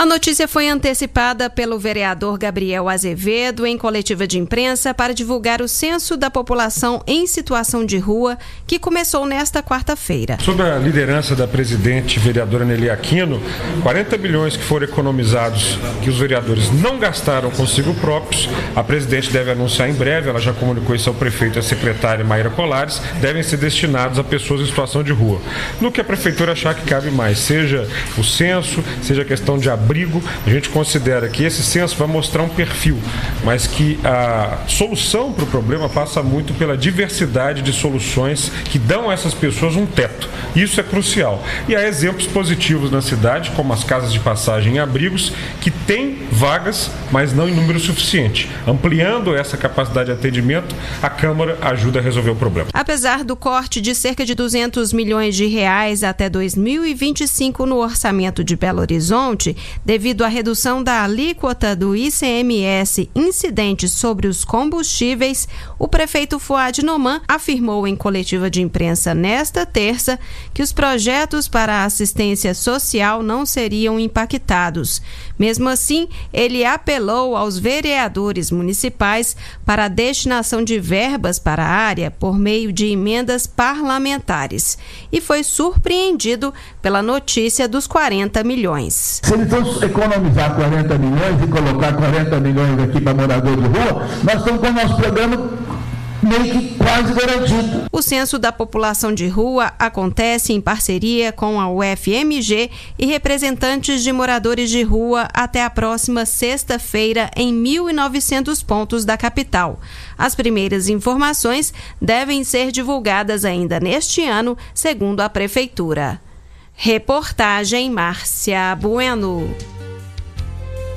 A notícia foi antecipada pelo vereador Gabriel Azevedo em coletiva de imprensa para divulgar o censo da população em situação de rua, que começou nesta quarta-feira. Sob a liderança da presidente vereadora Nelly Aquino, 40 milhões que foram economizados, que os vereadores não gastaram consigo próprios, a presidente deve anunciar em breve, ela já comunicou isso ao prefeito e à secretária Maíra Colares, devem ser destinados a pessoas em situação de rua. No que a prefeitura achar que cabe mais, seja o censo, seja a questão de abrigo, a gente considera que esse censo vai mostrar um perfil, mas que a solução para o problema passa muito pela diversidade de soluções que dão a essas pessoas um teto. Isso é crucial. E há exemplos positivos na cidade, como as casas de passagem e abrigos, que têm vagas, mas não em número suficiente. Ampliando essa capacidade de atendimento, a Câmara ajuda a resolver o problema. Apesar do corte de cerca de 200 milhões de reais até 2025 no orçamento de Belo Horizonte, devido à redução da alíquota do ICMS incidente sobre os combustíveis, o prefeito Fuad Noman afirmou em coletiva de imprensa nesta terça que os projetos para a assistência social não seriam impactados. Mesmo assim, ele apelou aos vereadores municipais para a destinação de verbas para a área por meio de emendas parlamentares e foi surpreendido pela notícia dos 40 milhões. Se eles vão economizar 40 milhões e colocar 40 milhões aqui para morador de rua, nós estamos com o nosso programa meio que quase garantido. O censo da população de rua acontece em parceria com a UFMG e representantes de moradores de rua até a próxima sexta-feira em 1.900 pontos da capital. As primeiras informações devem ser divulgadas ainda neste ano, segundo a Prefeitura. Reportagem Márcia Bueno.